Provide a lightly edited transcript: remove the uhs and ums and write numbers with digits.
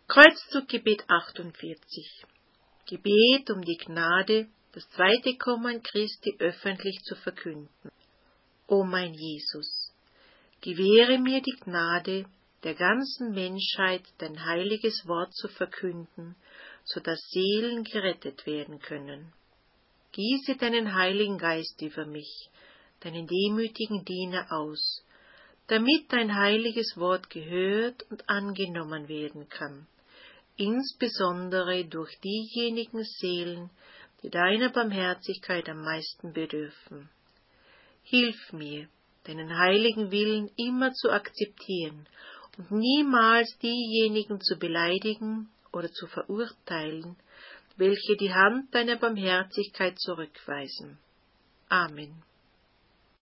Kreuzzuggebet 48. Gebet um die Gnade, das zweite Kommen Christi öffentlich zu verkünden. O mein Jesus, gewähre mir die Gnade, der ganzen Menschheit dein heiliges Wort zu verkünden, so dass Seelen gerettet werden können. Gieße deinen Heiligen Geist über mich, deinen demütigen Diener aus, damit dein heiliges Wort gehört und angenommen werden kann, insbesondere durch diejenigen Seelen, die deiner Barmherzigkeit am meisten bedürfen. Hilf mir, deinen heiligen Willen immer zu akzeptieren und niemals diejenigen zu beleidigen oder zu verurteilen, welche die Hand deiner Barmherzigkeit zurückweisen. Amen.